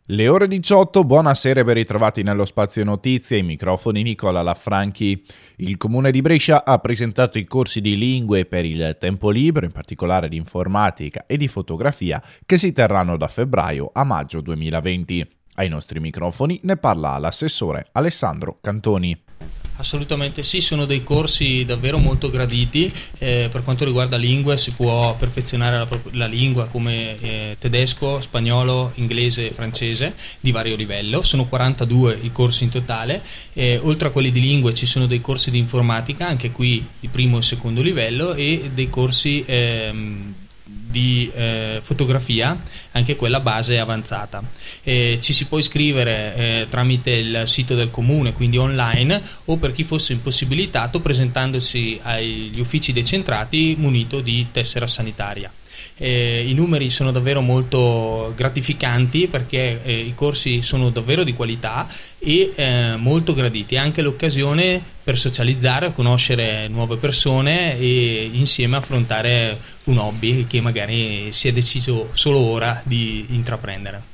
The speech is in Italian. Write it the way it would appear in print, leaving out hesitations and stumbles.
Le ore 18, buonasera e ben ritrovati nello spazio notizie, ai microfoni Nicola Laffranchi. Il Comune di Brescia ha presentato i corsi di lingue per il tempo libero, in particolare di informatica e di fotografia, che si terranno da febbraio a maggio 2020. Ai nostri microfoni ne parla l'assessore Alessandro Cantoni. Assolutamente sì, sono dei corsi davvero molto graditi. Per quanto riguarda lingue, si può perfezionare la lingua come tedesco, spagnolo, inglese e francese di vario livello. Sono 42 i corsi in totale. Oltre a quelli di lingue ci sono dei corsi di informatica, anche qui di primo e secondo livello, e dei corsi di fotografia, anche quella base avanzata. Ci si può iscrivere tramite il sito del comune, quindi online, o per chi fosse impossibilitato presentandosi agli uffici decentrati munito di tessera sanitaria. I numeri sono davvero molto gratificanti perché i corsi sono davvero di qualità e molto graditi. È anche l'occasione per socializzare, conoscere nuove persone e insieme affrontare un hobby che magari si è deciso solo ora di intraprendere.